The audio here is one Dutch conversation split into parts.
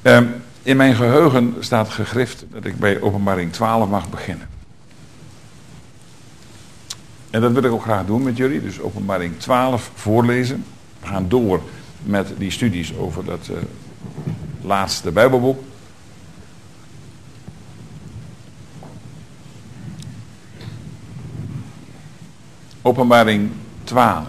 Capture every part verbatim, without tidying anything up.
Um, in mijn geheugen staat gegrift dat ik bij Openbaring twaalf mag beginnen. En dat wil ik ook graag doen met jullie. Dus Openbaring twaalf voorlezen. We gaan door met die studies over dat uh, laatste Bijbelboek. Openbaring twaalf.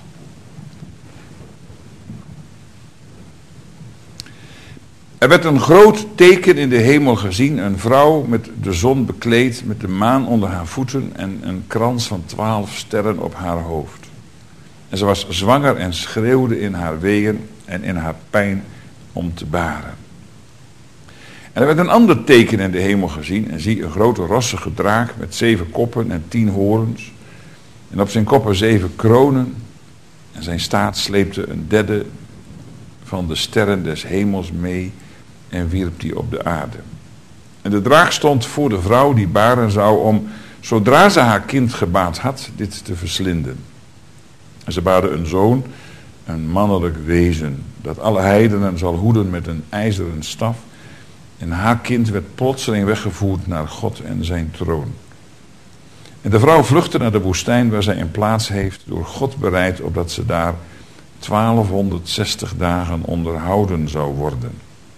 Er werd een groot teken in de hemel gezien, een vrouw met de zon bekleed, met de maan onder haar voeten en een krans van twaalf sterren op haar hoofd. En ze was zwanger en schreeuwde in haar weeën en in haar pijn om te baren. En er werd een ander teken in de hemel gezien, en zie een grote rossige draak met zeven koppen en tien horens, en op zijn koppen zeven kronen, en zijn staart sleepte een derde van de sterren des hemels mee en wierp die op de aarde. En de draak stond voor de vrouw die baren zou om, zodra ze haar kind gebaard had, dit te verslinden. En ze baarde een zoon, een mannelijk wezen, dat alle heidenen zal hoeden met een ijzeren staf. En haar kind werd plotseling weggevoerd naar God en zijn troon. En de vrouw vluchtte naar de woestijn waar zij een plaats heeft, door God bereid, opdat ze daar twaalfhonderdzestig dagen onderhouden zou worden.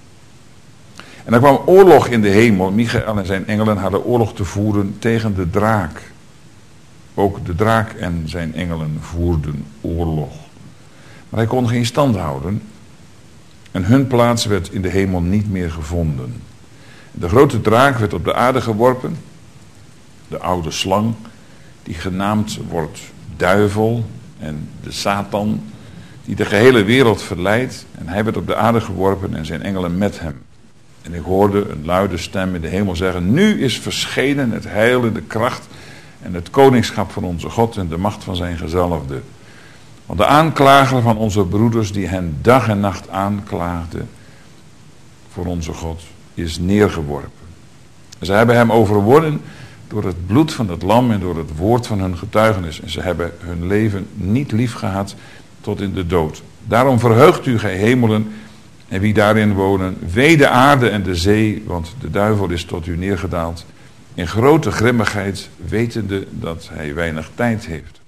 En er kwam oorlog in de hemel. Michael en zijn engelen hadden oorlog te voeren tegen de draak. Ook de draak en zijn engelen voerden oorlog. Maar hij kon geen stand houden. En hun plaats werd in de hemel niet meer gevonden. De grote draak werd op de aarde geworpen. De oude slang, die genaamd wordt duivel en de Satan, die de gehele wereld verleidt. En hij werd op de aarde geworpen en zijn engelen met hem. En ik hoorde een luide stem in de hemel zeggen: nu is verschenen het heil en de kracht en het koningschap van onze God en de macht van zijn gezalfde. Want de aanklager van onze broeders, die hen dag en nacht aanklaagde voor onze God, is neergeworpen. Ze hebben hem overwonnen door het bloed van het lam en door het woord van hun getuigenis. En ze hebben hun leven niet lief gehad tot in de dood. Daarom verheugt u, gij hemelen, en wie daarin wonen, wee de aarde en de zee, want de duivel is tot u neergedaald, in grote grimmigheid, wetende dat hij weinig tijd heeft.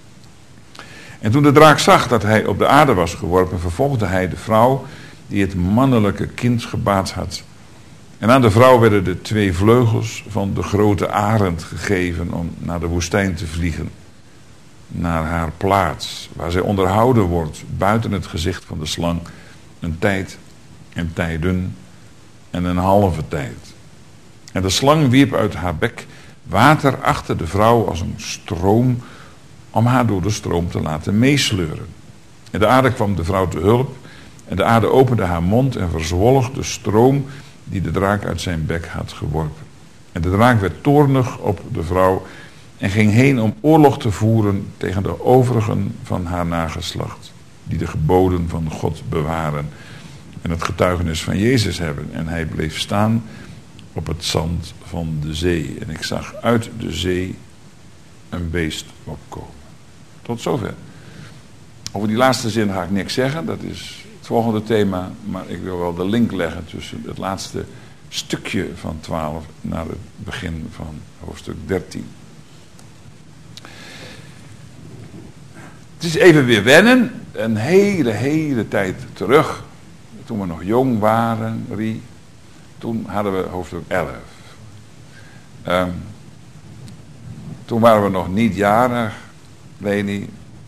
En toen de draak zag dat hij op de aarde was geworpen, vervolgde hij de vrouw die het mannelijke kind gebaard had. En aan de vrouw werden de twee vleugels van de grote arend gegeven om naar de woestijn te vliegen, naar haar plaats, waar zij onderhouden wordt, buiten het gezicht van de slang, een tijd en tijden en een halve tijd. En de slang wierp uit haar bek water achter de vrouw als een stroom, om haar door de stroom te laten meesleuren. En de aarde kwam de vrouw te hulp, en de aarde opende haar mond en verzwolg de stroom die de draak uit zijn bek had geworpen. En de draak werd toornig op de vrouw en ging heen om oorlog te voeren tegen de overigen van haar nageslacht, die de geboden van God bewaren en het getuigenis van Jezus hebben. En hij bleef staan op het zand van de zee. En ik zag uit de zee een beest opkomen. Tot zover. Over die laatste zin ga ik niks zeggen. Dat is het volgende thema. Maar ik wil wel de link leggen tussen het laatste stukje van twaalf naar het begin van hoofdstuk dertien. Het is even weer wennen. Een hele, hele tijd terug. Toen we nog jong waren, Rie. Toen hadden we hoofdstuk elf. Um, toen waren we nog niet jarig, Leni.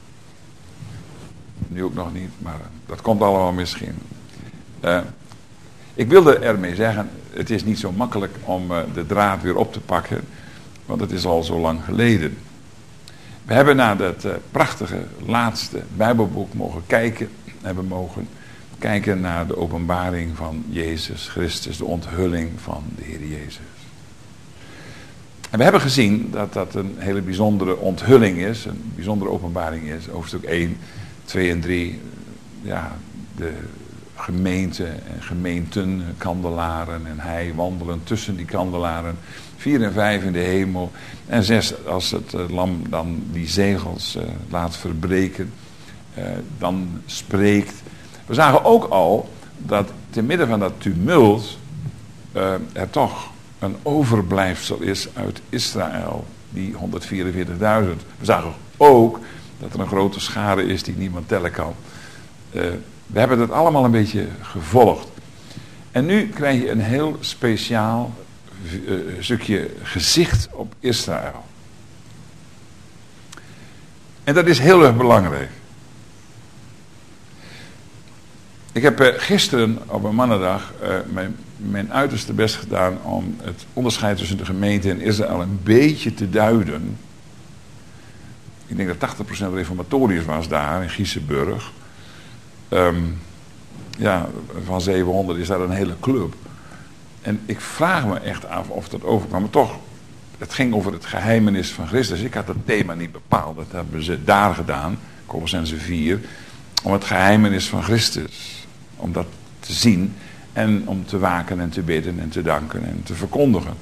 Nu ook nog niet, maar dat komt allemaal misschien. Uh, ik wilde ermee zeggen, het is niet zo makkelijk om uh, de draad weer op te pakken, want het is al zo lang geleden. We hebben naar dat uh, prachtige laatste Bijbelboek mogen kijken, hebben mogen kijken naar de openbaring van Jezus Christus, de onthulling van de Heer Jezus. En we hebben gezien dat dat een hele bijzondere onthulling is, een bijzondere openbaring is. Hoofdstuk één, twee en drie, ja, de gemeente en gemeenten, kandelaren en hij wandelen tussen die kandelaren. Vier en vijf in de hemel. En zes, als het lam dan die zegels uh, laat verbreken, uh, dan spreekt. We zagen ook al dat te midden van dat tumult uh, er toch een overblijfsel is uit Israël, die honderdvierenveertigduizend. We zagen ook dat er een grote schare is die niemand tellen kan. Uh, we hebben dat allemaal een beetje gevolgd. En nu krijg je een heel speciaal uh, stukje gezicht op Israël. En dat is heel erg belangrijk. Ik heb uh, gisteren op een mannendag uh, mijn, mijn uiterste best gedaan om het onderscheid tussen de gemeente en Israël een beetje te duiden. Ik denk dat tachtig procent reformatorisch was daar in Giesenburg. Um, ja, van zevenhonderd is dat een hele club. En ik vraag me echt af of dat overkwam. Maar toch, het ging over het geheimenis van Christus. Ik had het thema niet bepaald. Dat hebben ze daar gedaan, Kolossenzen vier, om het geheimenis van Christus. Om dat te zien en om te waken en te bidden en te danken en te verkondigen.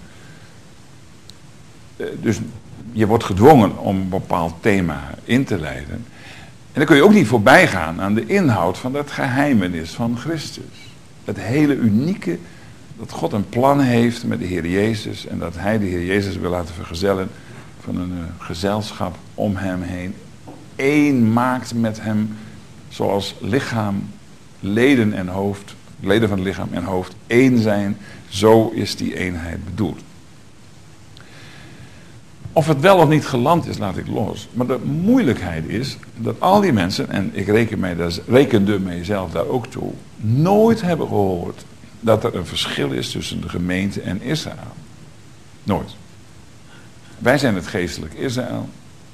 Dus je wordt gedwongen om een bepaald thema in te leiden. En dan kun je ook niet voorbij gaan aan de inhoud van dat geheimenis van Christus. Het hele unieke dat God een plan heeft met de Heer Jezus en dat Hij de Heer Jezus wil laten vergezellen van een uh, gezelschap om Hem heen. Eén maakt met Hem zoals lichaam, leden en hoofd, leden van het lichaam en hoofd één zijn. Zo is die eenheid bedoeld. Of het wel of niet geland is, laat ik los. Maar de moeilijkheid is dat al die mensen, en ik reken mij daar, rekende mijzelf daar ook toe, nooit hebben gehoord dat er een verschil is tussen de gemeente en Israël. Nooit. Wij zijn het geestelijk Israël.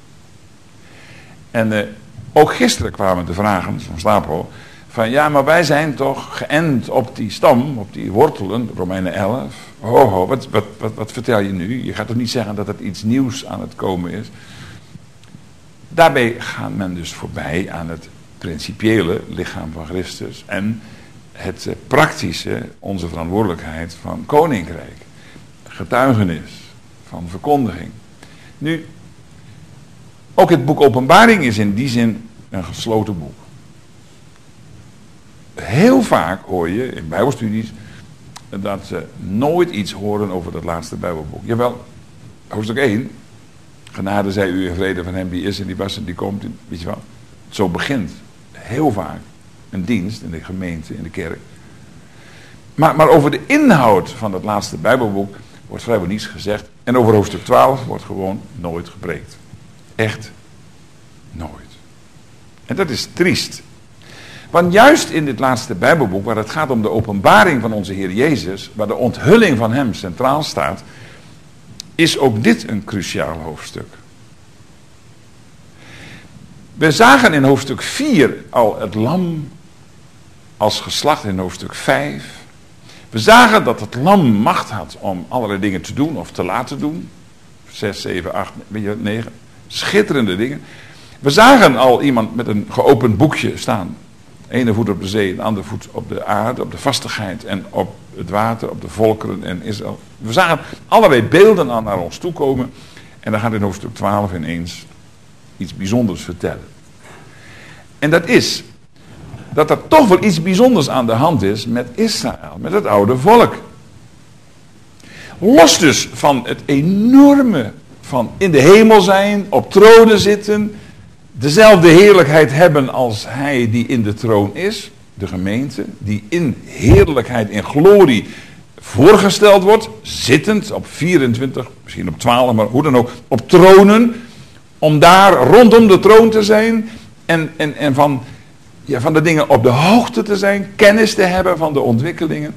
En uh, ook gisteren kwamen de vragen van Stapel van ja, maar wij zijn toch geënt op die stam, op die wortelen, Romeinen elf. Ho, ho, wat, wat, wat, wat vertel je nu? Je gaat toch niet zeggen dat het iets nieuws aan het komen is? Daarbij gaat men dus voorbij aan het principiële lichaam van Christus en het uh, praktische, onze verantwoordelijkheid van koninkrijk. Getuigenis, van verkondiging. Nu, ook het boek Openbaring is in die zin een gesloten boek. Heel vaak hoor je in bijbelstudies dat ze nooit iets horen over dat laatste bijbelboek. Jawel, hoofdstuk één. Genade zij u in vrede van hem die is en die was en die komt. Weet je wel. Zo begint heel vaak een dienst in de gemeente, in de kerk. Maar, maar over de inhoud van dat laatste bijbelboek wordt vrijwel niets gezegd. En over hoofdstuk twaalf wordt gewoon nooit gepreekt. Echt nooit. En dat is triest. Want juist in dit laatste bijbelboek, waar het gaat om de openbaring van onze Heer Jezus, waar de onthulling van hem centraal staat, is ook dit een cruciaal hoofdstuk. We zagen in hoofdstuk vier al het lam als geslacht in hoofdstuk vijf. We zagen dat het lam macht had om allerlei dingen te doen of te laten doen. zes, zeven, acht, negen. Schitterende dingen. We zagen al iemand met een geopend boekje staan. De ene voet op de zee, de andere voet op de aarde, op de vastigheid en op het water, op de volkeren en Israël. We zagen allerlei beelden aan naar ons toe komen. En dan gaat in hoofdstuk twaalf ineens iets bijzonders vertellen. En dat is dat er toch wel iets bijzonders aan de hand is met Israël, met het oude volk. Los dus van het enorme van in de hemel zijn, op tronen zitten, dezelfde heerlijkheid hebben als hij die in de troon is, de gemeente, die in heerlijkheid, in glorie voorgesteld wordt, zittend op vierentwintig, misschien op twaalf, maar hoe dan ook, op tronen, om daar rondom de troon te zijn en, en, en van, ja, van de dingen op de hoogte te zijn, kennis te hebben van de ontwikkelingen.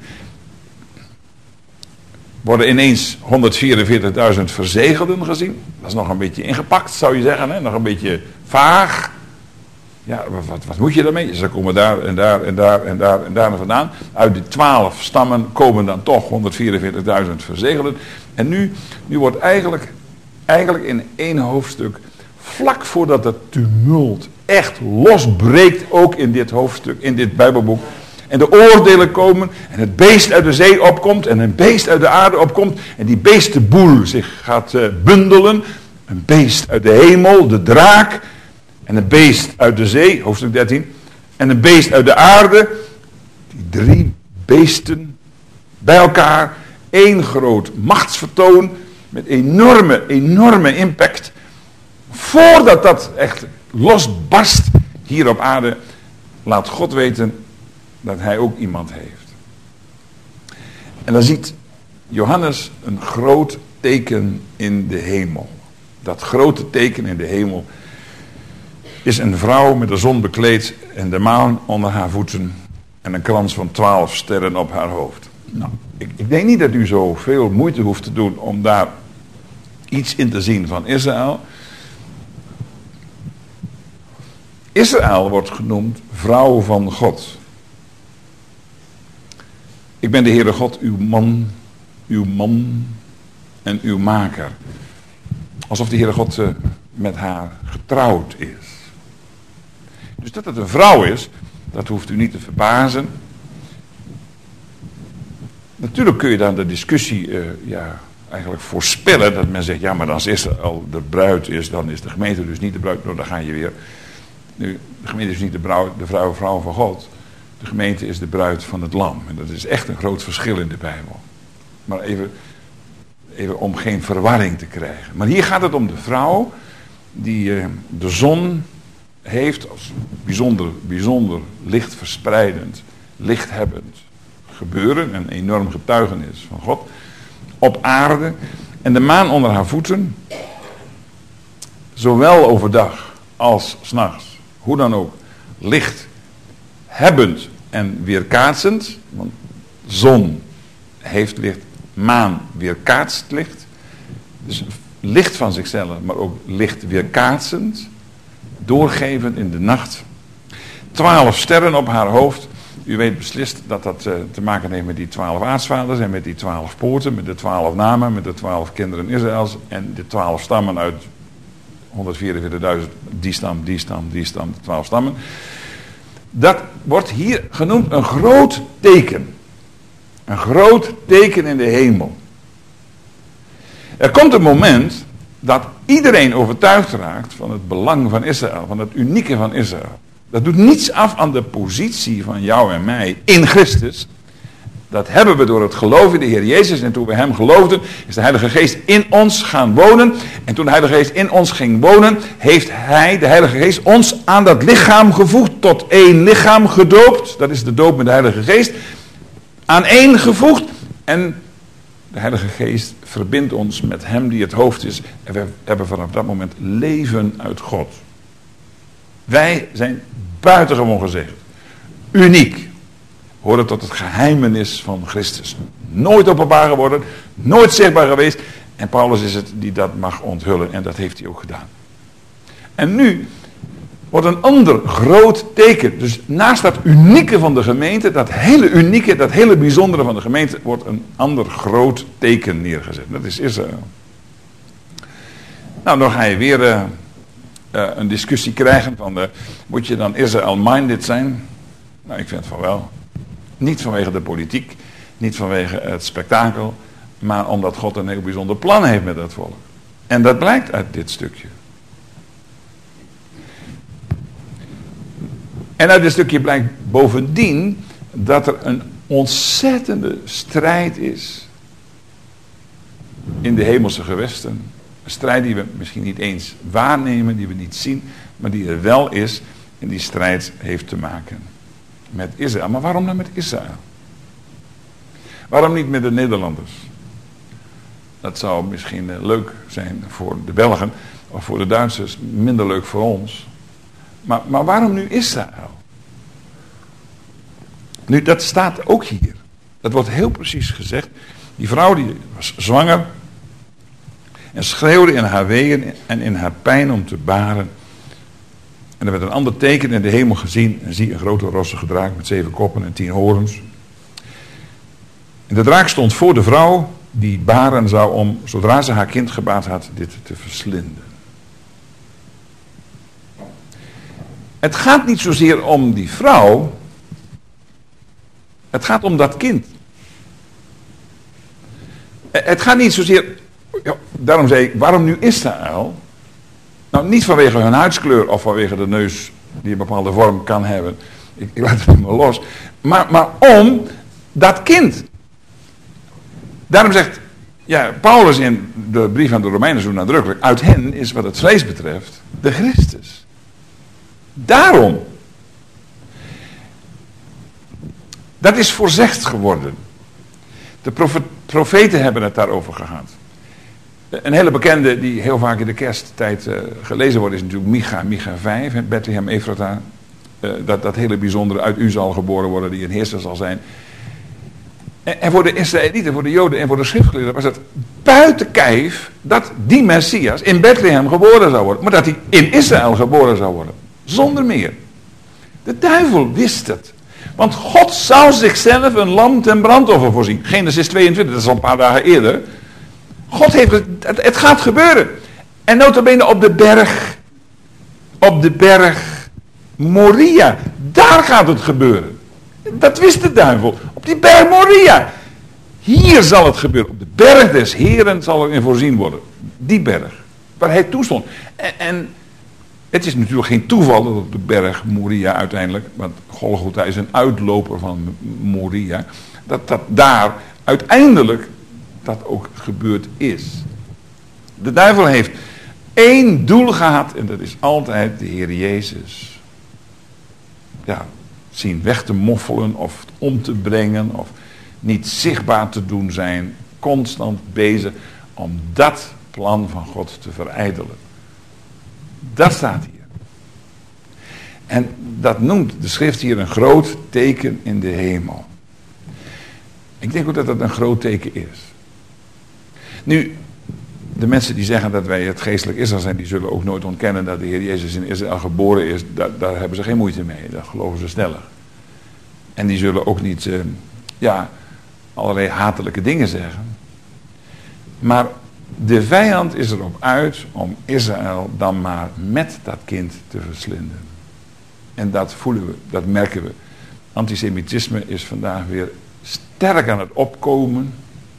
Worden ineens honderdvierenveertigduizend verzegelden gezien. Dat is nog een beetje ingepakt, zou je zeggen. Hè? Nog een beetje vaag. Ja, wat, wat moet je daarmee? Ze komen daar en daar en daar en daar en daar vandaan. Uit die twaalf stammen komen dan toch honderdvierenveertigduizend verzegelden. En nu, nu wordt eigenlijk, eigenlijk in één hoofdstuk, vlak voordat het tumult echt losbreekt, ook in dit hoofdstuk, in dit Bijbelboek, en de oordelen komen en het beest uit de zee opkomt en een beest uit de aarde opkomt en die beestenboel zich gaat uh, bundelen. Een beest uit de hemel, de draak, en een beest uit de zee, hoofdstuk dertien, en een beest uit de aarde, Die drie beesten bij elkaar, één groot machtsvertoon met enorme, enorme impact. Voordat dat echt losbarst hier op aarde, laat God weten dat hij ook iemand heeft. En dan ziet Johannes een groot teken in de hemel. Dat grote teken in de hemel is een vrouw met de zon bekleed en de maan onder haar voeten en een krans van twaalf sterren op haar hoofd. Nou, ik, ik denk niet dat u zo veel moeite hoeft te doen om daar iets in te zien van Israël. Israël wordt genoemd vrouw van God. Ik ben de Heere God, uw man, uw man en uw maker. Alsof de Heere God uh, met haar getrouwd is. Dus dat het een vrouw is, dat hoeft u niet te verbazen. Natuurlijk kun je dan de discussie uh, ja, eigenlijk voorspellen. Dat men zegt, ja, maar als Israël de bruid is, dan is de gemeente dus niet de bruid. Nou, dan ga je weer. Nu, de gemeente is niet de, bruid, de vrouw, vrouw van God. De gemeente is de bruid van het lam. En dat is echt een groot verschil in de Bijbel. Maar even, even om geen verwarring te krijgen. Maar hier gaat het om de vrouw die uh, de zon heeft als bijzonder, bijzonder lichtverspreidend, lichthebbend gebeuren. Een enorm getuigenis van God. Op aarde. En de maan onder haar voeten. Zowel overdag als 's nachts. Hoe dan ook. Lichthebbend en weerkaatsend. Want zon heeft licht. Maan weerkaatst licht. Dus licht van zichzelf, maar ook licht weerkaatsend. Doorgevend in de nacht. Twaalf sterren op haar hoofd. U weet beslist dat dat uh, te maken heeft met die twaalf aartsvaders en met die twaalf poorten, met de twaalf namen, met de twaalf kinderen Israëls en de twaalf stammen uit honderdvierenveertigduizend, die stam, die stam, die stam, de twaalf stammen. Dat wordt hier genoemd een groot teken. Een groot teken in de hemel. Er komt een moment dat iedereen overtuigd raakt van het belang van Israël, van het unieke van Israël. Dat doet niets af aan de positie van jou en mij in Christus. Dat hebben we door het geloof in de Heer Jezus. En toen we hem geloofden, is de Heilige Geest in ons gaan wonen. En toen de Heilige Geest in ons ging wonen, heeft hij, de Heilige Geest, ons aan dat lichaam gevoegd. Tot één lichaam gedoopt. Dat is de doop met de Heilige Geest. Aan één gevoegd. En de Heilige Geest verbindt ons met hem die het hoofd is. En we hebben vanaf dat moment leven uit God. Wij zijn buitengewoon gezegend. Uniek. Horen tot het geheimenis van Christus. Nooit openbaar geworden. Nooit zichtbaar geweest. En Paulus is het die dat mag onthullen. En dat heeft hij ook gedaan. En nu wordt een ander groot teken. Dus naast dat unieke van de gemeente. Dat hele unieke, dat hele bijzondere van de gemeente. Wordt een ander groot teken neergezet. Dat is Israël. Nou, dan ga je weer uh, uh, een discussie krijgen. Van uh, moet je dan Israel-minded zijn? Nou, ik vind van wel. Niet vanwege de politiek, niet vanwege het spektakel, maar omdat God een heel bijzonder plan heeft met dat volk. En dat blijkt uit dit stukje. En uit dit stukje blijkt bovendien dat er een ontzettende strijd is in de hemelse gewesten. Een strijd die we misschien niet eens waarnemen, die we niet zien, maar die er wel is. En die strijd heeft te maken met Israël. Maar waarom dan met Israël? Waarom niet met de Nederlanders? Dat zou misschien leuk zijn voor de Belgen of voor de Duitsers, minder leuk voor ons. Maar, maar waarom nu Israël? Nu, dat staat ook hier. Dat wordt heel precies gezegd. Die vrouw die was zwanger en schreeuwde in haar ween en in haar pijn om te baren. En er werd een ander teken in de hemel gezien. En zie een grote rossige draak met zeven koppen en tien horens. En de draak stond voor de vrouw die baren zou om, zodra ze haar kind gebaard had, dit te verslinden. Het gaat niet zozeer om die vrouw. Het gaat om dat kind. Het gaat niet zozeer. Ja, daarom zei ik, waarom nu Israël? Nou, niet vanwege hun huidskleur of vanwege de neus die een bepaalde vorm kan hebben. Ik, ik laat het niet meer los. Maar, maar om dat kind. Daarom zegt ja, Paulus in de brief aan de Romeinen zo nadrukkelijk, uit hen is wat het vlees betreft de Christus. Daarom. Dat is voorzegd geworden. De profe- profeten hebben het daarover gehad. Een hele bekende die heel vaak in de kersttijd uh, gelezen wordt is natuurlijk Micha, Micha vijf, Bethlehem Ephrata. Uh, dat, dat hele bijzondere, uit u zal geboren worden die een heerser zal zijn. En, en voor de Israëlieten, voor de Joden en voor de schriftgeleerden was het buiten kijf dat die Messias in Bethlehem geboren zou worden. Maar dat hij in Israël geboren zou worden. Zonder meer. De duivel wist het. Want God zou zichzelf een lam ten brandoffer voorzien. Genesis tweeëntwintig, dat is al een paar dagen eerder. God heeft het, het, het gaat gebeuren. En nota bene op de berg, op de berg Moria. Daar gaat het gebeuren. Dat wist de duivel. Op die berg Moria. Hier zal het gebeuren. Op de berg des Heren zal er in voorzien worden. Die berg. Waar hij toestond. En, en het is natuurlijk geen toeval dat op de berg Moria uiteindelijk, want Golgotha is een uitloper van Moria, dat dat daar uiteindelijk dat ook gebeurd is. De duivel heeft één doel gehad en dat is altijd de Heer Jezus. Ja, zien weg te moffelen of om te brengen of niet zichtbaar te doen zijn. Constant bezig om dat plan van God te verijdelen. Dat staat hier. En dat noemt de schrift hier een groot teken in de hemel. Ik denk ook dat dat een groot teken is. Nu, de mensen die zeggen dat wij het geestelijk Israël zijn, die zullen ook nooit ontkennen dat de Heer Jezus in Israël geboren is. Daar, daar hebben ze geen moeite mee. Dat geloven ze sneller. En die zullen ook niet, uh, ja, allerlei hatelijke dingen zeggen. Maar de vijand is erop uit om Israël dan maar met dat kind te verslinden. En dat voelen we, dat merken we. Antisemitisme is vandaag weer sterk aan het opkomen.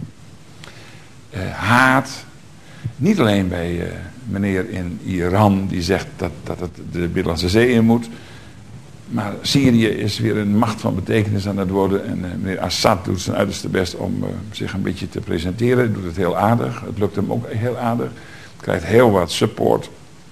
Uh, haat. Niet alleen bij uh, meneer in Iran die zegt dat, dat het de Middellandse Zee in moet. Maar Syrië is weer een macht van betekenis aan het worden. En uh, meneer Assad doet zijn uiterste best om uh, zich een beetje te presenteren. Hij doet het heel aardig. Het lukt hem ook heel aardig. Krijgt heel wat support.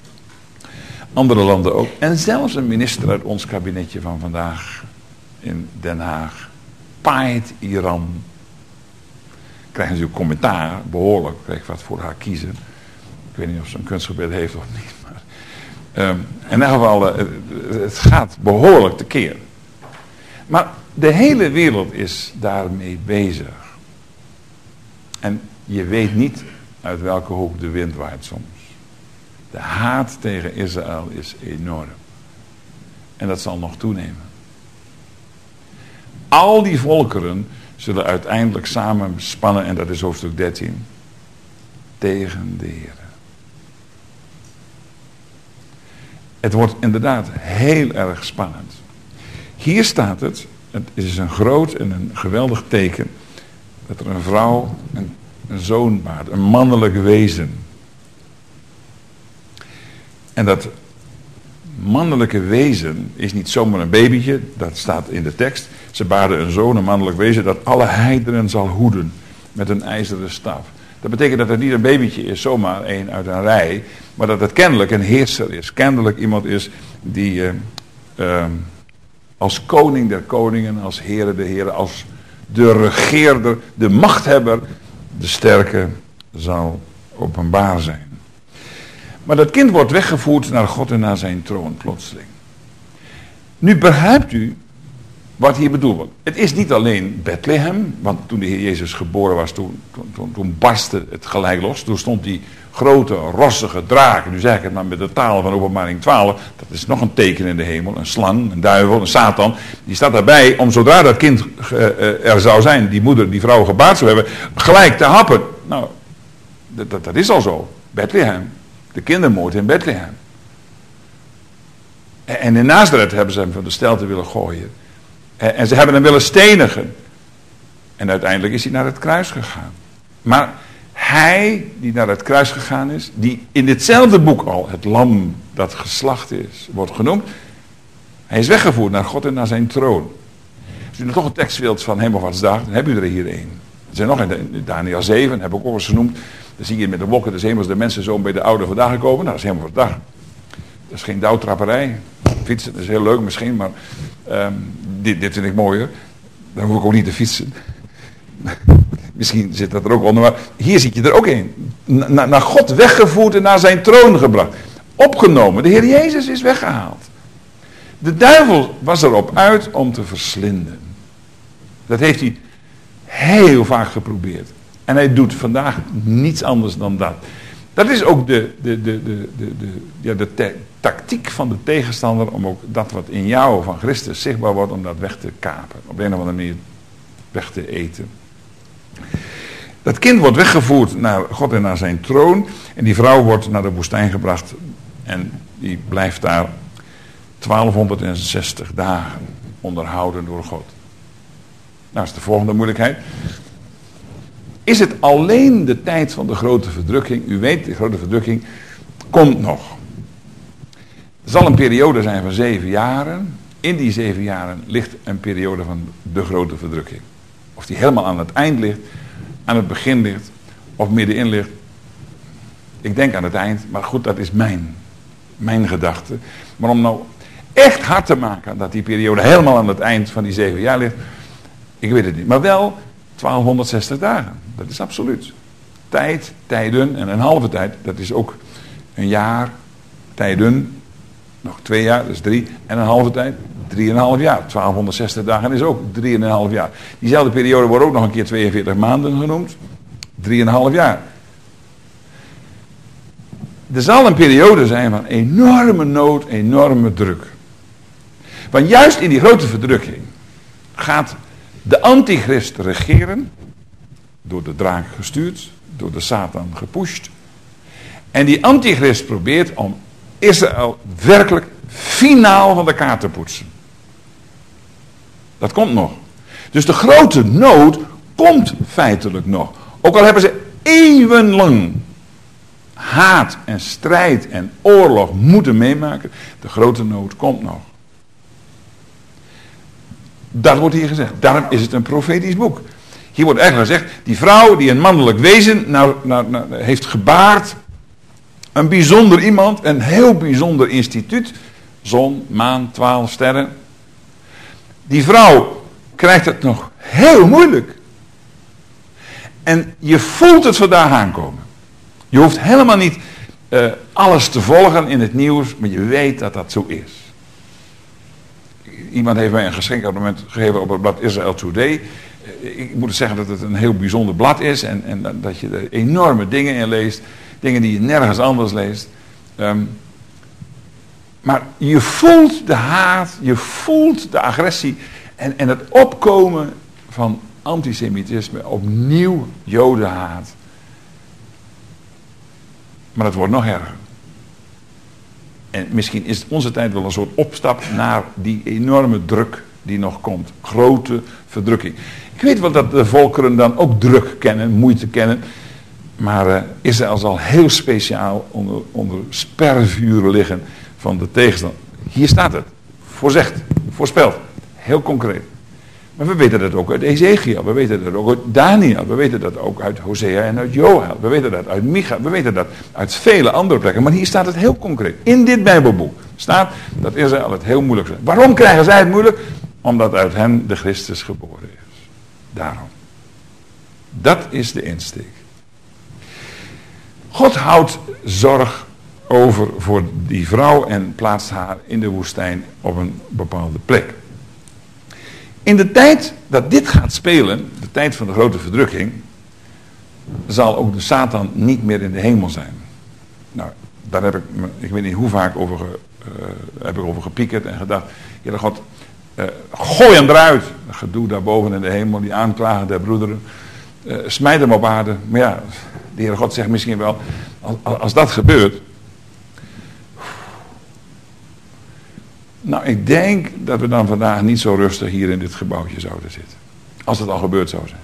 Andere landen ook. En zelfs een minister uit ons kabinetje van vandaag in Den Haag paait Iran. Krijgen ze ook commentaar, behoorlijk. Krijg wat voor haar kiezen. Ik weet niet of ze een kunstgebied heeft of niet. Maar, um, in ieder geval, uh, het gaat behoorlijk tekeer. Maar de hele wereld is daarmee bezig. En je weet niet uit welke hoek de wind waait soms. De haat tegen Israël is enorm. En dat zal nog toenemen. Al die volkeren zullen uiteindelijk samenspannen, en dat is hoofdstuk dertien, tegen de Heer. Het wordt inderdaad heel erg spannend. Hier staat het, het is een groot en een geweldig teken, dat er een vrouw een, een zoon baart, een mannelijk wezen. En dat mannelijke wezen is niet zomaar een babytje, dat staat in de tekst. Ze baarden een zoon, een mannelijk wezen, dat alle heidenen zal hoeden met een ijzeren staf. Dat betekent dat het niet een babytje is, zomaar een uit een rij, maar dat het kennelijk een heerser is. Kennelijk iemand is die uh, uh, als koning der koningen, als heren der heren, als de regeerder, de machthebber, de sterke zal openbaar zijn. Maar dat kind wordt weggevoerd naar God en naar zijn troon, plotseling. Nu begrijpt u wat hier bedoeld wordt. Het is niet alleen Bethlehem, want toen de Heer Jezus geboren was, toen, toen, toen, toen barstte het gelijk los. Toen stond die grote, rossige draak, nu zeg ik het maar met de taal van Openbaring twaalf, dat is nog een teken in de hemel, een slang, een duivel, een Satan. Die staat daarbij om zodra dat kind uh, uh, er zou zijn, die moeder, die vrouw gebaard zou hebben, gelijk te happen. Nou, dat, dat, dat is al zo. Bethlehem. De kindermoord in Bethlehem. En in Nazareth hebben ze hem van de stelte willen gooien. En ze hebben hem willen stenigen. En uiteindelijk is hij naar het kruis gegaan. Maar hij die naar het kruis gegaan is, die in ditzelfde boek al het lam dat geslacht is, wordt genoemd. Hij is weggevoerd naar God en naar zijn troon. Als u nog toch een tekst wilt van Hemelvaartsdag, dan heb u er hier een. Er zijn nog in Daniël zeven, heb ik ook eens genoemd. Dan zie je met de wolken des hemels de mensen zo bij de oude vandaag gekomen. Nou, dat is Hemelvaartsdag. Dat is geen douwtrapperij. Fietsen is heel leuk misschien, maar um, dit, dit vind ik mooier. Dan hoef ik ook niet te fietsen. Misschien zit dat er ook onder, maar hier zit je er ook in. Na, naar God weggevoerd en naar zijn troon gebracht. Opgenomen. De Heer Jezus is weggehaald. De duivel was erop uit om te verslinden. Dat heeft hij heel vaak geprobeerd. En hij doet vandaag niets anders dan dat. Dat is ook de, de, de, de, de, de, ja, de te, tactiek van de tegenstander om ook dat wat in jou van Christus zichtbaar wordt, om dat weg te kapen. Op een of andere manier weg te eten. Dat kind wordt weggevoerd naar God en naar zijn troon. En die vrouw wordt naar de woestijn gebracht. En die blijft daar twaalfhonderdzestig dagen onderhouden door God. Nou is de volgende moeilijkheid. Is het alleen de tijd van de grote verdrukking? U weet, de grote verdrukking komt nog. Er zal een periode zijn van zeven jaren. In die zeven jaren ligt een periode van de grote verdrukking. Of die helemaal aan het eind ligt, aan het begin ligt, of middenin ligt. Ik denk aan het eind, maar goed, dat is mijn, mijn gedachte. Maar om nou echt hard te maken dat die periode helemaal aan het eind van die zeven jaar ligt, ik weet het niet. Maar wel twaalfhonderdzestig dagen, dat is absoluut. Tijd, tijden en een halve tijd, dat is ook een jaar, tijden, nog twee jaar, dat is drie, en een halve tijd, drieënhalf jaar. twaalfhonderdzestig dagen is ook drieënhalf jaar. Diezelfde periode wordt ook nog een keer tweeënveertig maanden genoemd, drieënhalf jaar. Er zal een periode zijn van enorme nood, enorme druk. Want juist in die grote verdrukking gaat de antichrist regeren, door de draak gestuurd, door de Satan gepusht. En die antichrist probeert om Israël werkelijk finaal van de kaart te poetsen. Dat komt nog. Dus de grote nood komt feitelijk nog. Ook al hebben ze eeuwenlang haat en strijd en oorlog moeten meemaken, de grote nood komt nog. Dat wordt hier gezegd. Daarom is het een profetisch boek. Hier wordt eigenlijk gezegd, die vrouw die een mannelijk wezen nou, nou, nou, heeft gebaard, een bijzonder iemand, een heel bijzonder instituut, zon, maan, twaalf sterren. Die vrouw krijgt het nog heel moeilijk. En je voelt het vandaag aankomen. Je hoeft helemaal niet uh, alles te volgen in het nieuws, maar je weet dat dat zo is. Iemand heeft mij een geschenk gegeven op het blad Israel Today. Ik moet zeggen dat het een heel bijzonder blad is. En, en dat je er enorme dingen in leest. Dingen die je nergens anders leest. Um, maar je voelt de haat. Je voelt de agressie. En, en het opkomen van antisemitisme. Opnieuw jodenhaat. Maar het wordt nog erger. En misschien is onze tijd wel een soort opstap naar die enorme druk die nog komt. Grote verdrukking. Ik weet wel dat de volkeren dan ook druk kennen, moeite kennen. Maar uh, Israël zal heel speciaal onder, onder spervuur liggen van de tegenstander. Hier staat het. Voorzegd, voorspeld. Heel concreet. Maar we weten dat ook uit Ezekiel. We weten dat ook uit Daniel. We weten dat ook uit Hosea en uit Joël. We weten dat uit Micha. We weten dat uit vele andere plekken. Maar hier staat het heel concreet. In dit Bijbelboek staat dat Israël het heel moeilijk vindt. Waarom krijgen zij het moeilijk? Omdat uit hen de Christus geboren is. Daarom. Dat is de insteek. God houdt zorg over voor die vrouw en plaatst haar in de woestijn op een bepaalde plek. In de tijd dat dit gaat spelen, de tijd van de grote verdrukking, zal ook de Satan niet meer in de hemel zijn. Nou, daar heb ik, ik weet niet hoe vaak over, ge, uh, heb ik over gepiekerd en gedacht, Heere God, uh, gooi hem eruit. Dat gedoe daarboven in de hemel, die aanklagen der broederen, uh, smijt hem op aarde. Maar ja, de Heere God zegt misschien wel, als, als dat gebeurt, nou, ik denk dat we dan vandaag niet zo rustig hier in dit gebouwtje zouden zitten. Als het al gebeurd zou zijn.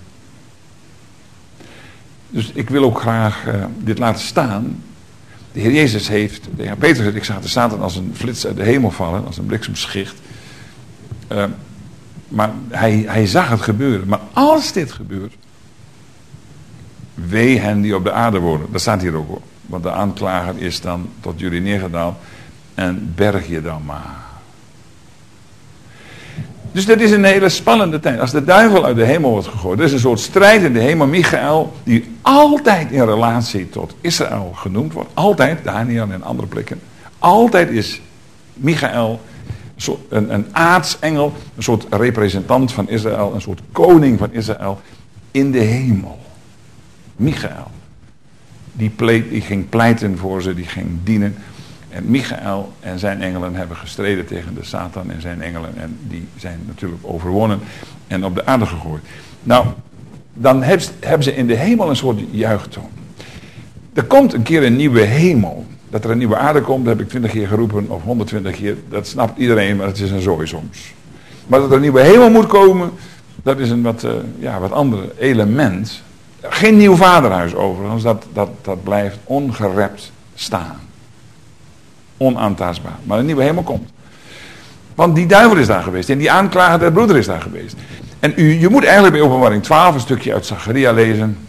Dus ik wil ook graag uh, dit laten staan. De Heer Jezus heeft, de Heer Petrus zegt, ik zag de Satan als een flits uit de hemel vallen, als een bliksemschicht. Uh, Maar hij, hij zag het gebeuren. Maar als dit gebeurt, wee hen die op de aarde wonen. Dat staat hier ook hoor. Want de aanklager is dan tot jullie neergedaald. En berg je dan maar. Dus dat is een hele spannende tijd. Als de duivel uit de hemel wordt gegooid. Er is een soort strijd in de hemel. Michael, die altijd in relatie tot Israël genoemd wordt. Altijd, Daniel en andere plekken. Altijd is Michael een, een aartsengel. Een soort representant van Israël. Een soort koning van Israël. In de hemel. Michael. Die, pleit, die ging pleiten voor ze. Die ging dienen. En Michael en zijn engelen hebben gestreden tegen de Satan en zijn engelen. En die zijn natuurlijk overwonnen en op de aarde gegooid. Nou, dan hebben ze in de hemel een soort juichtoon. Er komt een keer een nieuwe hemel. Dat er een nieuwe aarde komt, dat heb ik twintig keer geroepen, of honderdtwintig keer. Dat snapt iedereen, maar het is een zooi soms. Maar dat er een nieuwe hemel moet komen, dat is een wat, uh, ja, wat ander element. Geen nieuw vaderhuis overigens, dat, dat, dat blijft ongerept staan. Onaantastbaar. Maar een nieuwe hemel komt. Want die duivel is daar geweest. En die aanklager der broeder is daar geweest. En u, je moet eigenlijk bij Openbaring twaalf een stukje uit Zacharia lezen.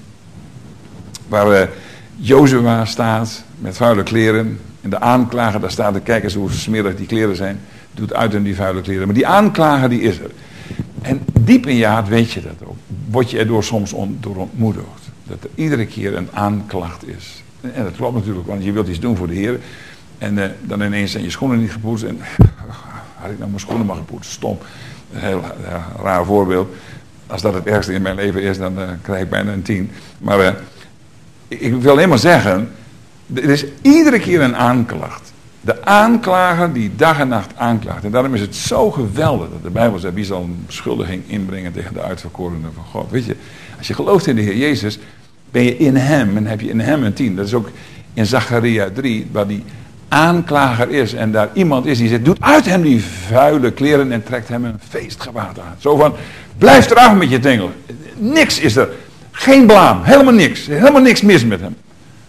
Waar uh, Jozua staat met vuile kleren. En de aanklager, daar staat, kijk eens hoe smerig die kleren zijn. Doet uit in die vuile kleren. Maar die aanklager die is er. En diep in je hart weet je dat ook. Word je er door soms on, door ontmoedigd. Dat er iedere keer een aanklacht is. En, en dat klopt natuurlijk, want je wilt iets doen voor de Heer. En uh, dan ineens zijn je schoenen niet gepoetst. En had ik nou mijn schoenen maar gepoetst? Stom. Een heel uh, raar voorbeeld. Als dat het ergste in mijn leven is, dan uh, krijg ik bijna een tien. Maar uh, ik wil alleen maar zeggen, er is iedere keer een aanklacht. De aanklager die dag en nacht aanklaagt. En daarom is het zo geweldig dat de Bijbel zegt, wie zal een beschuldiging inbrengen tegen de uitverkorenen van God. Weet je, als je gelooft in de Heer Jezus, ben je in hem en heb je in hem een tien. Dat is ook in Zacharia drie, waar die aanklager is en daar iemand is die zegt, doet uit hem die vuile kleren en trekt hem een feestgewaad aan. Zo van, blijf eraf met je tengel. Niks is er. Geen blaam. Helemaal niks. Helemaal niks mis met hem.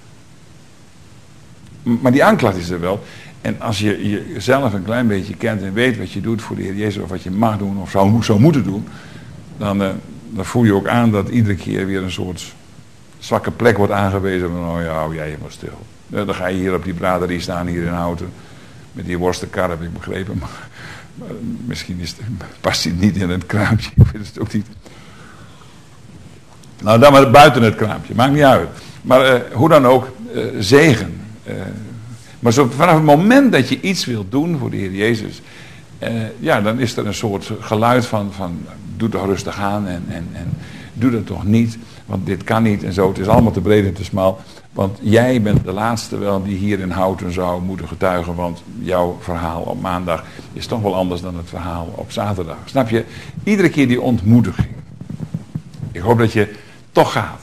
Maar die aanklacht is er wel. En als je jezelf een klein beetje kent en weet wat je doet voor de Heer Jezus, of wat je mag doen of zou, zou moeten doen, dan, uh, dan voel je ook aan dat iedere keer weer een soort zwakke plek wordt aangewezen. Van, oh ja, hou jij je maar stil. Dan ga je hier op die braderie staan, hier in Houten. Met die worstenkar, heb ik begrepen. Maar, maar misschien is het, past hij niet in het kraampje. Ik weet het ook niet. Nou, dan maar buiten het kraampje. Maakt niet uit. Maar uh, hoe dan ook, uh, zegen. Uh, maar zo, vanaf het moment dat je iets wilt doen voor de Heer Jezus. Uh, ja, dan is er een soort geluid van, van doe toch rustig aan. En, en, en doe dat toch niet. Want dit kan niet en zo. Het is allemaal te breed en te smal. Want jij bent de laatste wel die hier in Houten zou moeten getuigen. Want jouw verhaal op maandag is toch wel anders dan het verhaal op zaterdag. Snap je? Iedere keer die ontmoediging. Ik hoop dat je toch gaat.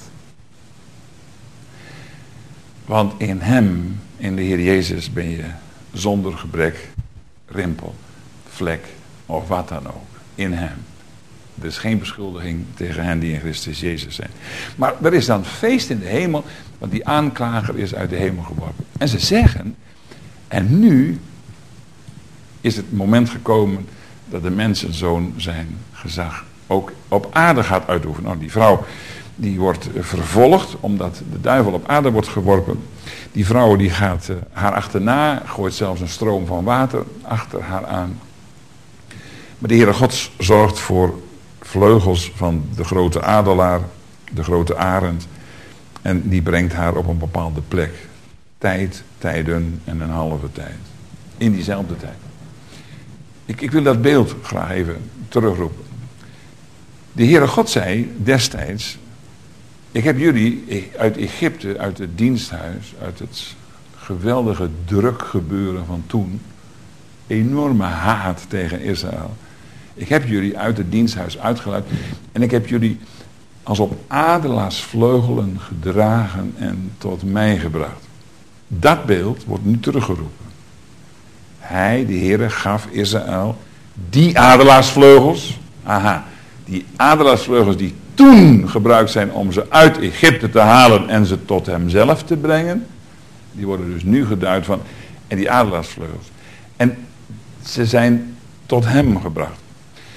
Want in hem, in de Heer Jezus, ben je zonder gebrek, rimpel, vlek of wat dan ook. In hem. Er is geen beschuldiging tegen hen die in Christus Jezus zijn. Maar er is dan feest in de hemel, want die aanklager is uit de hemel geworpen. En ze zeggen, en nu is het moment gekomen dat de mensenzoon zijn gezag ook op aarde gaat uitoefenen. Nou, die vrouw die wordt vervolgd omdat de duivel op aarde wordt geworpen. Die vrouw die gaat uh, haar achterna, gooit zelfs een stroom van water achter haar aan. Maar de Heere God zorgt voor vleugels van de grote adelaar, de grote arend. En die brengt haar op een bepaalde plek. Tijd, tijden en een halve tijd. In diezelfde tijd. Ik, ik wil dat beeld graag even terugroepen. De Heere God zei destijds, ik heb jullie uit Egypte, uit het diensthuis, uit het geweldige drukgebeuren van toen, enorme haat tegen Israël. Ik heb jullie uit het diensthuis uitgeleid en ik heb jullie als op adelaarsvleugelen gedragen en tot mij gebracht. Dat beeld wordt nu teruggeroepen. Hij, de Heere, gaf Israël die adelaarsvleugels. Aha, die adelaarsvleugels die toen gebruikt zijn om ze uit Egypte te halen en ze tot hemzelf te brengen. Die worden dus nu geduid van, en die adelaarsvleugels. En ze zijn tot hem gebracht.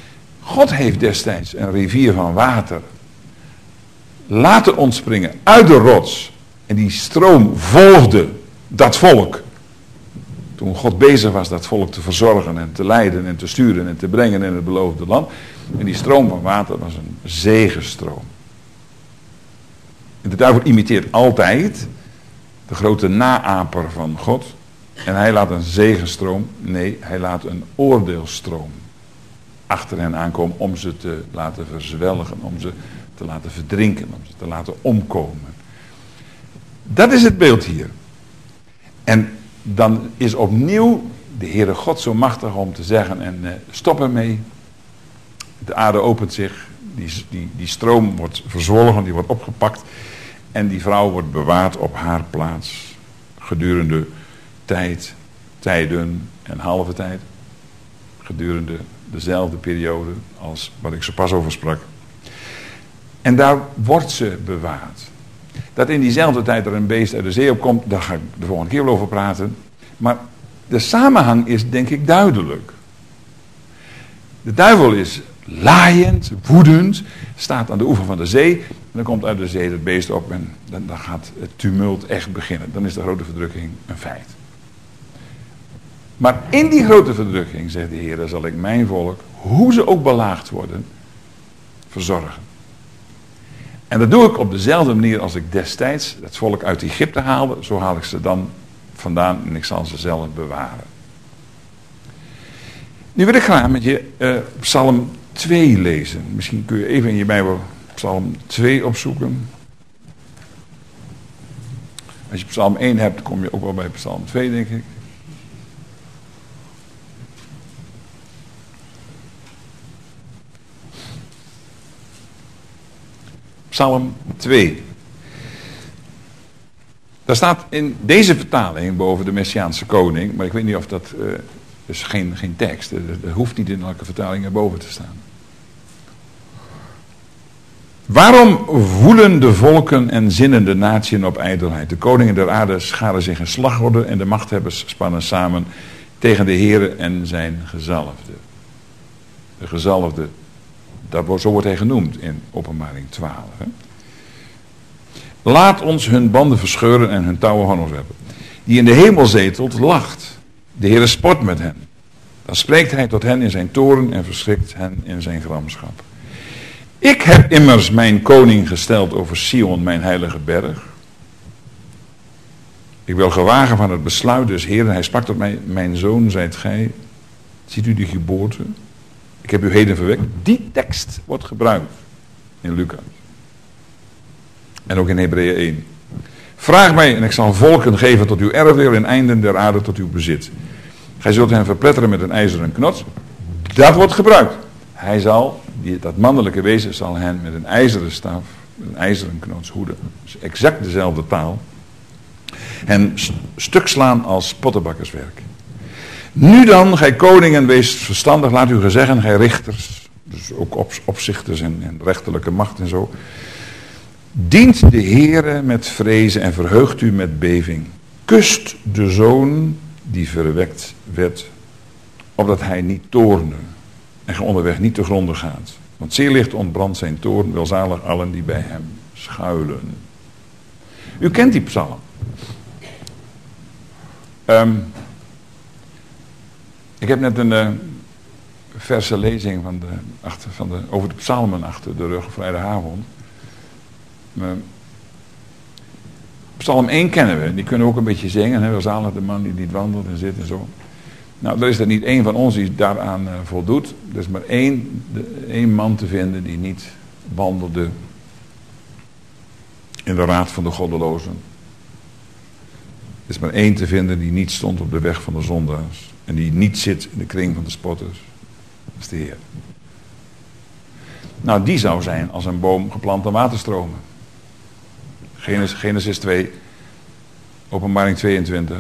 God heeft destijds een rivier van water laten ontspringen uit de rots. En die stroom volgde dat volk. Toen God bezig was dat volk te verzorgen en te leiden en te sturen en te brengen in het beloofde land. En die stroom van water was een zegenstroom. En de duivel imiteert altijd de grote naaper van God. En hij laat een zegenstroom, nee, hij laat een oordeelstroom achter hen aankomen om ze te laten verzwelgen, om ze te laten verdrinken, om ze te laten omkomen. Dat is het beeld hier. En dan is opnieuw de Heere God zo machtig om te zeggen, en uh, stop ermee. De aarde opent zich, die, die, die stroom wordt verzwolgen, die wordt opgepakt. En die vrouw wordt bewaard op haar plaats. Gedurende tijd, tijden en halve tijd. Gedurende dezelfde periode als wat ik zo pas over sprak. En daar wordt ze bewaard. Dat in diezelfde tijd er een beest uit de zee opkomt, daar ga ik de volgende keer wel over praten. Maar de samenhang is denk ik duidelijk. De duivel is laaiend, woedend, staat aan de oever van de zee. En dan komt uit de zee het beest op en dan, dan gaat het tumult echt beginnen. Dan is de grote verdrukking een feit. Maar in die grote verdrukking, zegt de Heer, zal ik mijn volk, hoe ze ook belaagd worden, verzorgen. En dat doe ik op dezelfde manier als ik destijds het volk uit Egypte haalde. Zo haal ik ze dan vandaan en ik zal ze zelf bewaren. Nu wil ik graag met je uh, Psalm twee lezen. Misschien kun je even in je Bijbel Psalm twee opzoeken. Als je Psalm één hebt, kom je ook wel bij Psalm twee, denk ik. Psalm twee. Daar staat in deze vertaling boven de Messiaanse koning, maar ik weet niet of dat, uh, is geen, geen tekst, dat hoeft niet in elke vertaling erboven te staan. Waarom woelen de volken en zinnen de natieën op ijdelheid? De koningen der aarde scharen zich in slagorde en de machthebbers spannen samen tegen de Heere en zijn gezalfde. De gezalfde, dat wordt, zo wordt hij genoemd in Openbaring twaalf. Hè? Laat ons hun banden verscheuren en hun touwen van ons werpen. Die in de hemel zetelt, lacht. De Heere sport met hen. Dan spreekt hij tot hen in zijn toren en verschrikt hen in zijn gramschap. Ik heb immers mijn koning gesteld over Sion, mijn heilige berg. Ik wil gewagen van het besluit des Heeren. Hij sprak tot mij, mijn zoon zijt gij. Ziet u die geboorte? Ik heb u heden verwekt. Die tekst wordt gebruikt in Lucas. En ook in Hebreeën één. Vraag mij en ik zal volken geven tot uw erfdeel en einden der aarde tot uw bezit. Gij zult hen verpletteren met een ijzeren knots. Dat wordt gebruikt. Hij zal, die, dat mannelijke wezen zal hen met een ijzeren staf, met een ijzeren knots hoeden. Dus exact dezelfde taal. En st- stuk slaan als pottenbakkerswerk. Nu dan, gij koningen, wees verstandig, laat u gezeggen, gij richters, dus ook op, opzichters en, en rechterlijke macht en zo. Dient de Heere met vrezen en verheugt u met beving. Kust de zoon die verwekt werd, opdat hij niet toorne en gij onderweg niet te gronden gaat. Want zeer licht ontbrandt zijn toorn, welzalig allen die bij hem schuilen. U kent die psalm. Um, ik heb net een uh, verse lezing van de, achter, van de, over de psalmen achter de rug, vrijdagavond. Uh, Psalm één kennen we, die kunnen we ook een beetje zingen. Hè? Welzalig de man die niet wandelt en zit en zo. Nou, er is er niet één van ons die daaraan uh, voldoet. Er is maar één, de, één man te vinden die niet wandelde in de raad van de goddelozen. Er is maar één te vinden die niet stond op de weg van de zondaars. En die niet zit in de kring van de spotters. Dat is de Heer. Nou, die zou zijn als een boom geplant aan waterstromen. Genesis, Genesis twee, Openbaring tweeëntwintig,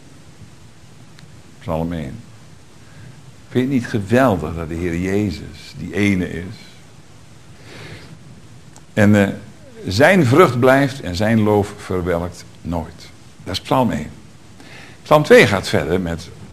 Psalm één. Vind je het niet geweldig dat de Heer Jezus die ene is? En uh, zijn vrucht blijft en zijn loof verwelkt nooit. Dat is Psalm één. Psalm twee gaat verder met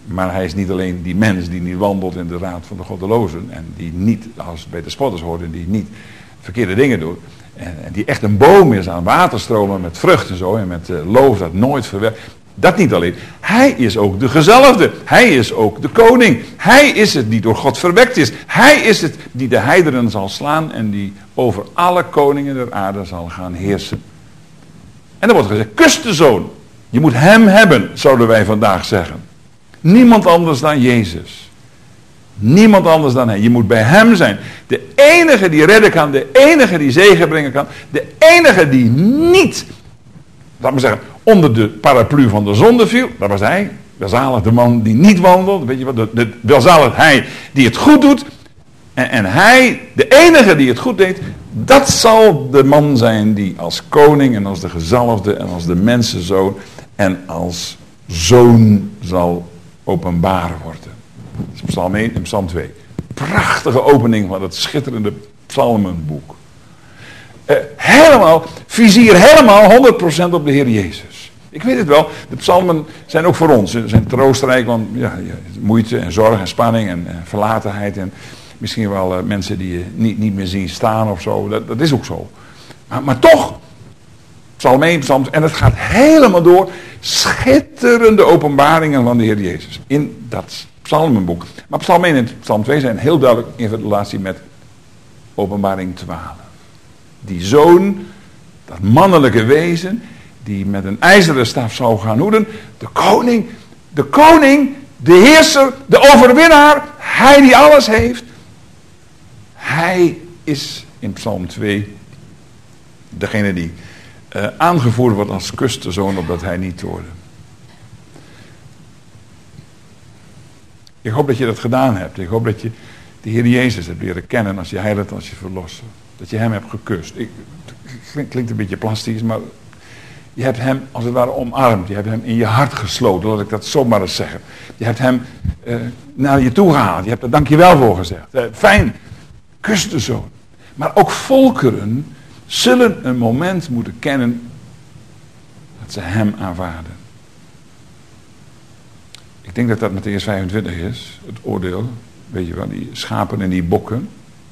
Maar hij is niet alleen die mens die niet wandelt in de raad van de goddelozen. En die niet, als bij de spotters hoort, en die niet verkeerde dingen doet. En, en die echt een boom is aan waterstromen met vrucht en zo. En met uh, loof dat nooit verwerkt. Dat niet alleen. Hij is ook de gezalfde. Hij is ook de koning. Hij is het die door God verwekt is. Hij is het die de heidenen zal slaan. En die over alle koningen der aarde zal gaan heersen. En dan wordt gezegd, kus de zoon. Je moet hem hebben, zouden wij vandaag zeggen. Niemand anders dan Jezus. Niemand anders dan hij. Je moet bij hem zijn. De enige die redden kan. De enige die zegen brengen kan. De enige die niet, laat me zeggen, onder de paraplu van de zonde viel. Dat was hij. Welzalig de man die niet wandelt. Weet je wat? De, de, welzalig hij die het goed doet. En, en hij, de enige die het goed deed. Dat zal de man zijn die als koning en als de gezalfde en als de mensenzoon en als zoon zal openbaar worden. Dat is Psalm één en Psalm twee. Prachtige opening van het schitterende psalmenboek. Uh, helemaal, vizier helemaal honderd procent op de Heer Jezus. Ik weet het wel, de psalmen zijn ook voor ons. Ze zijn troostrijk, want ja, moeite en zorg en spanning en, en verlatenheid en misschien wel uh, mensen die je niet, niet meer zien staan of zo. Dat, dat is ook zo. Maar, maar toch, Psalm één, Psalm twee, en het gaat helemaal door. Schitterende openbaringen van de Heer Jezus. In dat psalmenboek. Maar Psalm één en Psalm twee zijn heel duidelijk in relatie met Openbaring twaalf. Die zoon, dat mannelijke wezen, die met een ijzeren staf zou gaan hoeden. De koning, de koning, de heerser, de overwinnaar. Hij die alles heeft. Hij is in Psalm twee degene die uh, aangevoerd wordt als kusterzoon, opdat hij niet toorde. Ik hoop dat je dat gedaan hebt. Ik hoop dat je de Heer Jezus hebt leren kennen als je heiland, als je verlosser. Dat je hem hebt gekust. Ik, het klinkt een beetje plastisch, maar je hebt hem als het ware omarmd. Je hebt hem in je hart gesloten, laat ik dat zomaar eens zeggen. Je hebt hem uh, naar je toe gehaald. Je hebt er dankjewel voor gezegd. Uh, fijn, kus de zoon. Maar ook volkeren zullen een moment moeten kennen dat ze hem aanvaarden. Ik denk dat dat Mattheüs vijfentwintig is, het oordeel. Weet je wel, die schapen en die bokken.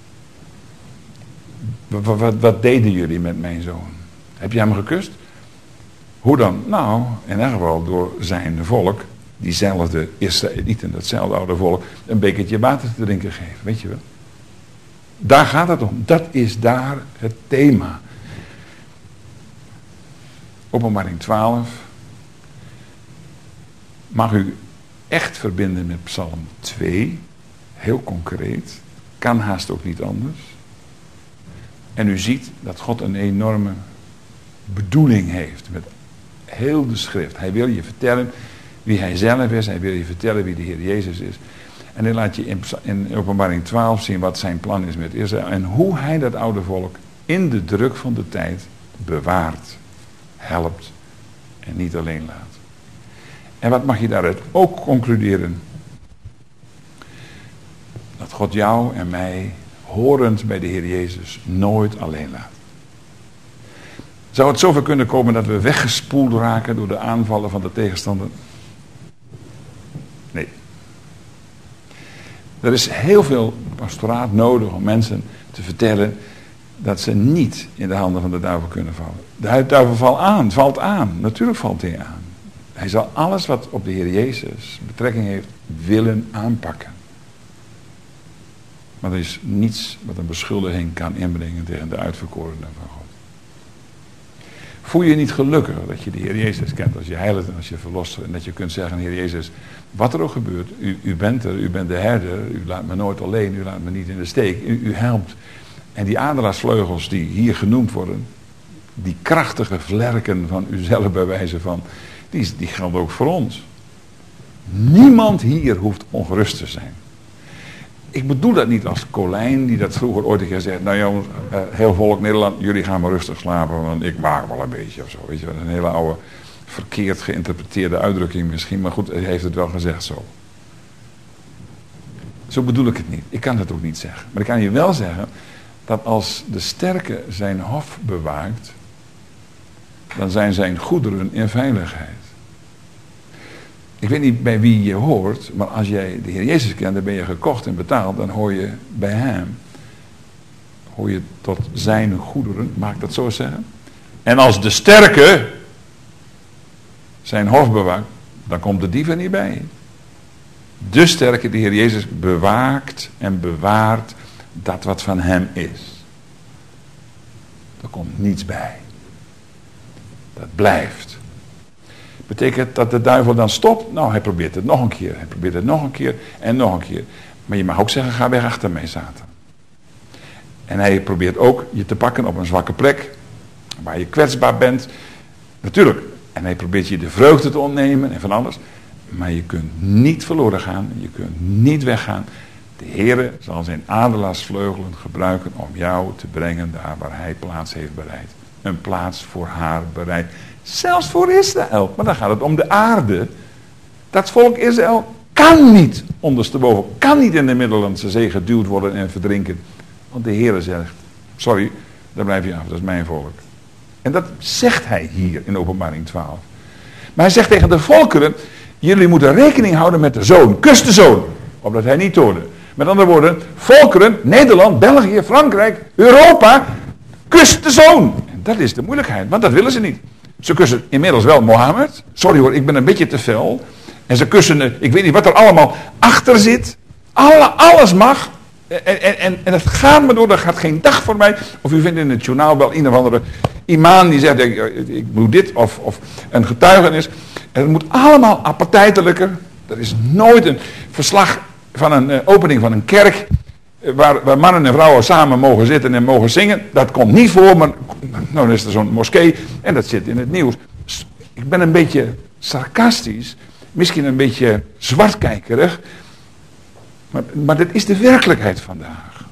Wat, wat, wat deden jullie met mijn zoon? Heb je hem gekust? Hoe dan? Nou, in ieder geval door zijn volk, diezelfde Israëlieten, datzelfde oude volk, een bekertje water te drinken geven. Weet je wel? Daar gaat het om. Dat is daar het thema. Openbaring twaalf mag u echt verbinden met Psalm twee. Heel concreet. Kan haast ook niet anders. En u ziet dat God een enorme bedoeling heeft met heel de schrift. Hij wil je vertellen wie hij zelf is. Hij wil je vertellen wie de Heer Jezus is. En hij laat je in, in Openbaring twaalf zien wat zijn plan is met Israël. En hoe hij dat oude volk in de druk van de tijd bewaart, helpt en niet alleen laat. En wat mag je daaruit ook concluderen? Dat God jou en mij, horend bij de Heer Jezus, nooit alleen laat. Zou het zover kunnen komen dat we weggespoeld raken door de aanvallen van de tegenstander? Nee. Er is heel veel pastoraat nodig om mensen te vertellen dat ze niet in de handen van de duivel kunnen vallen. De duivel valt aan, valt aan. Natuurlijk valt hij aan. Hij zal alles wat op de Heer Jezus betrekking heeft willen aanpakken. Maar er is niets wat een beschuldiging kan inbrengen tegen de uitverkorenen van God. Voel je je niet gelukkig dat je de Heer Jezus kent als je heiligt en als je verlosser. En dat je kunt zeggen, Heer Jezus, wat er ook gebeurt, u, u bent er, u bent de herder, u laat me nooit alleen, u laat me niet in de steek, u, u helpt. En die adelaarsvleugels die hier genoemd worden, die krachtige vlerken van uzelf bij wijze van, die, die gelden ook voor ons. Niemand hier hoeft ongerust te zijn. Ik bedoel dat niet als Colijn, die dat vroeger ooit een keer zei. Nou jongens, uh, heel volk Nederland, jullie gaan maar rustig slapen, want ik maak wel een beetje of zo. Weet je wel, een hele oude, verkeerd geïnterpreteerde uitdrukking misschien. Maar goed, hij heeft het wel gezegd zo. Zo bedoel ik het niet. Ik kan het ook niet zeggen. Maar ik kan je wel zeggen, dat als de sterke zijn hof bewaakt, dan zijn zijn goederen in veiligheid. Ik weet niet bij wie je hoort, maar als jij de Heer Jezus kent, dan ben je gekocht en betaald, dan hoor je bij hem. Hoor je tot zijn goederen, mag ik dat zo zeggen? En als de sterke zijn hof bewaakt, dan komt de dief er niet bij. De sterke, de Heer Jezus, bewaakt en bewaart dat wat van hem is. Er komt niets bij. Dat blijft. Betekent dat de duivel dan stopt? Nou, hij probeert het nog een keer. Hij probeert het nog een keer en nog een keer. Maar je mag ook zeggen, ga weg achter mij, Satan. En hij probeert ook je te pakken op een zwakke plek. Waar je kwetsbaar bent. Natuurlijk. En hij probeert je de vreugde te ontnemen en van alles. Maar je kunt niet verloren gaan. Je kunt niet weggaan. De Heere zal zijn adelaarsvleugelen gebruiken om jou te brengen daar waar hij plaats heeft bereid. Een plaats voor haar bereid. Zelfs voor Israël. Maar dan gaat het om de aarde. Dat volk Israël kan niet ondersteboven. Kan niet in de Middellandse Zee geduwd worden en verdrinken. Want de Heere zegt, sorry, daar blijf je af. Dat is mijn volk. En dat zegt hij hier in Openbaring twaalf. Maar hij zegt tegen de volkeren, jullie moeten rekening houden met de zoon. Kus de zoon. Opdat hij niet toonde. Met andere woorden, volkeren, Nederland, België, Frankrijk, Europa, kus de zoon. En dat is de moeilijkheid, want dat willen ze niet. Ze kussen inmiddels wel Mohammed. Sorry hoor, ik ben een beetje te fel. En ze kussen, ik weet niet wat er allemaal achter zit. Alle, alles mag. En, en, en, en het gaat me door, er gaat geen dag voor mij. Of u vindt in het journaal wel een of andere imam die zegt, ik, ik doe dit. Of, of een getuigenis. En het moet allemaal appetijtelijker. Er is nooit een verslag van een uh, opening van een kerk. Uh, waar, waar mannen en vrouwen samen mogen zitten en mogen zingen. Dat komt niet voor, maar nou dan is er zo'n moskee. En dat zit in het nieuws. Ik ben een beetje sarcastisch. Misschien een beetje zwartkijkerig. Maar, maar dit is de werkelijkheid vandaag.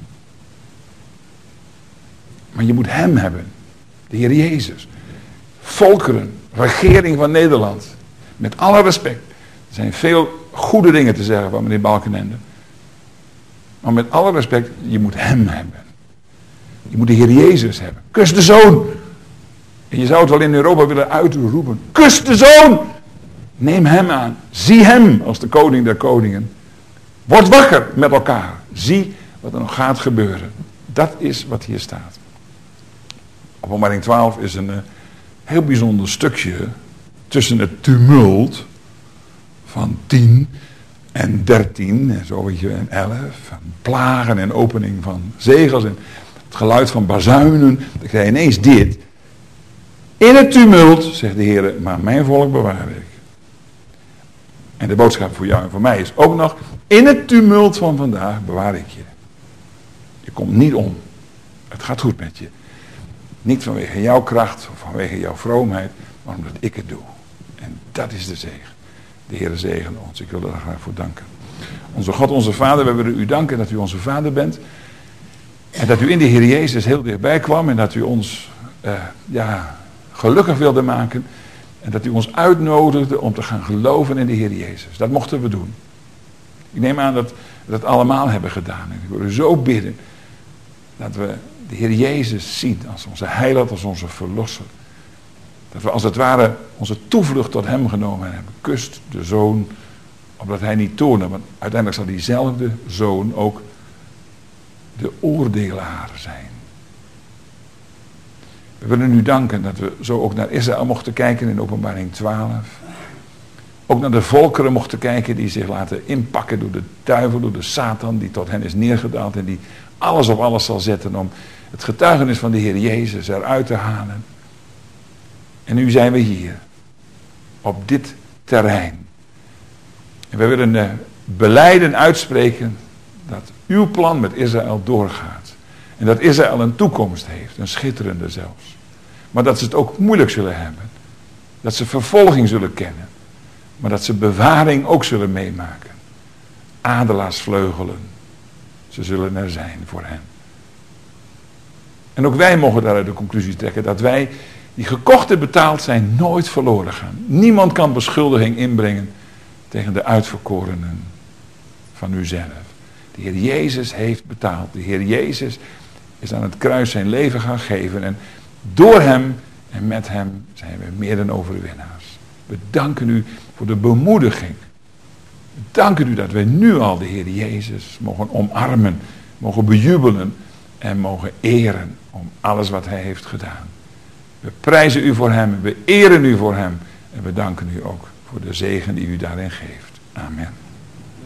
Maar je moet hem hebben. De Heer Jezus. Volkeren. Regering van Nederland. Met alle respect. Er zijn veel goede dingen te zeggen van meneer Balkenende. Maar met alle respect. Je moet hem hebben. Je moet de Heer Jezus hebben. Kus de zoon. En je zou het wel in Europa willen uitroepen. Kus de zoon. Neem hem aan. Zie hem als de koning der koningen. Word wakker met elkaar. Zie wat er nog gaat gebeuren. Dat is wat hier staat. Openbaring twaalf is een uh, heel bijzonder stukje tussen het tumult van tien en dertien en zo weet je, en elf. Van plagen en opening van zegels en het geluid van bazuinen. Dan krijg je ineens dit. In het tumult, zegt de Heer, maar mijn volk bewaar ik. En de boodschap voor jou en voor mij is ook nog, in het tumult van vandaag bewaar ik je. Je komt niet om. Het gaat goed met je. Niet vanwege jouw kracht of vanwege jouw vroomheid, maar omdat ik het doe. En dat is de zegen. De Heer zegene ons. Ik wil er graag voor danken. Onze God, onze Vader, we willen u danken dat u onze Vader bent. En dat u in de Heer Jezus heel dichtbij kwam en dat u ons uh, ja, gelukkig wilde maken. En dat u ons uitnodigde om te gaan geloven in de Heer Jezus. Dat mochten we doen. Ik neem aan dat we dat allemaal hebben gedaan. En ik wil u zo bidden dat we de Heer Jezus zien als onze heiland, als onze verlosser. Dat we als het ware onze toevlucht tot hem genomen hebben. Kust de zoon, opdat hij niet toonde. Want uiteindelijk zal diezelfde zoon ook de oordelaar zijn. We willen u danken dat we zo ook naar Israël mochten kijken in Openbaring twaalf. Ook naar de volkeren mochten kijken die zich laten inpakken door de duivel, door de Satan die tot hen is neergedaald. En die alles op alles zal zetten om het getuigenis van de Heer Jezus eruit te halen. En nu zijn we hier. Op dit terrein. En we willen uh, belijden uitspreken dat uw plan met Israël doorgaat. En dat Israël een toekomst heeft. Een schitterende zelfs. Maar dat ze het ook moeilijk zullen hebben. Dat ze vervolging zullen kennen. Maar dat ze bewaring ook zullen meemaken. Adelaarsvleugelen. Ze zullen er zijn voor hen. En ook wij mogen daaruit de conclusie trekken dat wij die gekocht en betaald zijn nooit verloren gaan. Niemand kan beschuldiging inbrengen tegen de uitverkorenen van uzelf. De Heer Jezus heeft betaald. De Heer Jezus is aan het kruis zijn leven gaan geven. En door hem en met hem zijn we meer dan overwinnaars. We danken u voor de bemoediging. We danken u dat wij nu al de Heer Jezus mogen omarmen, mogen bejubelen en mogen eren om alles wat hij heeft gedaan. We prijzen u voor hem, we eren u voor hem en we danken u ook voor de zegen die u daarin geeft. Amen.